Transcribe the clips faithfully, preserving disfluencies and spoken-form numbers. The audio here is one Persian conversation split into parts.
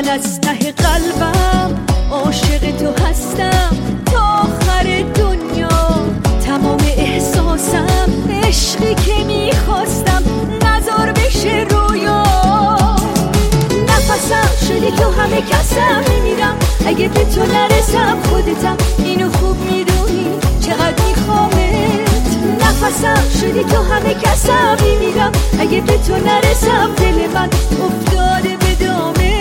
من از ته قلبم عاشق تو هستم تا آخر دنیا. تمام احساسم عشقی که میخواستم نذار بشه رویا. نفسم شدی تو همه کسم، میمیرم اگه به تو نرسم. خودتم اینو خوب میدونی چقدر میخوامت. نفسم شدی تو همه کسم، میمیرم اگه به تو نرسم. دل من افتاده به دامه.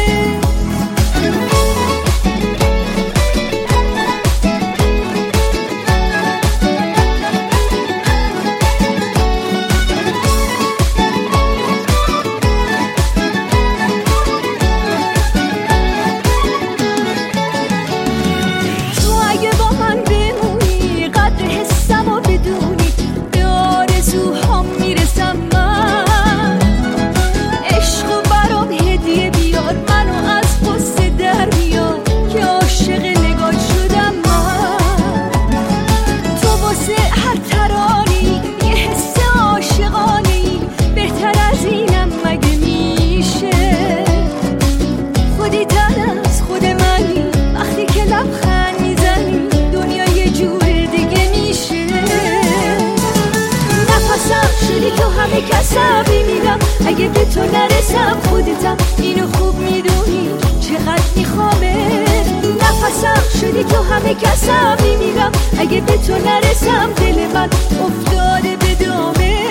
کسم میمیرم اگه به تو نرسم. خودتم اینو خوب میدونی چقدر میخوامت. نفسم شدی تو همه کسم، میمیرم اگه به تو نرسم. دل من افتاده به دامه.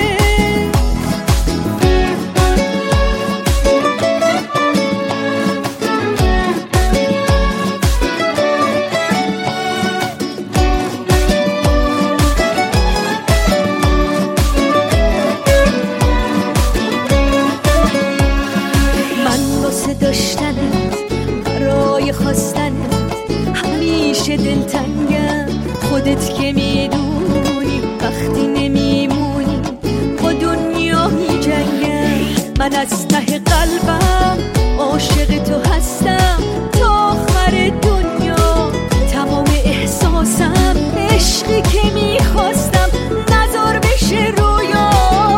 داشتنت برای خواستنت همیشه دلتنگم. خودت که میدونی وقتی نمیمونی با دنیا میجنگم. من از ته قلبم عاشق تو هستم تا آخر دنیا. تمام احساسم عشقی که میخواستم نذار بشه رویا.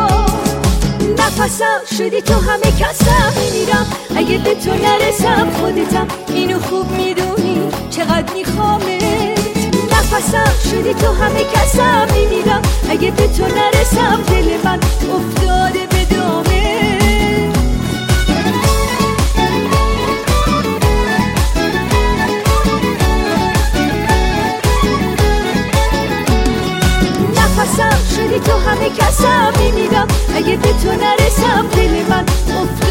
نفسم شدی تو همه کسم، میمیرم اگه به تو نرسم. خودتم اینو خوب میدونی چقدر میخوامت. نفسم شدی تو همه کسم، میمیرم اگه به تو نرسم. دل من افتاده به دامه. نفسم شدی تو همه کسم، میمیرم اگه به تو نرسم. دل من افتاده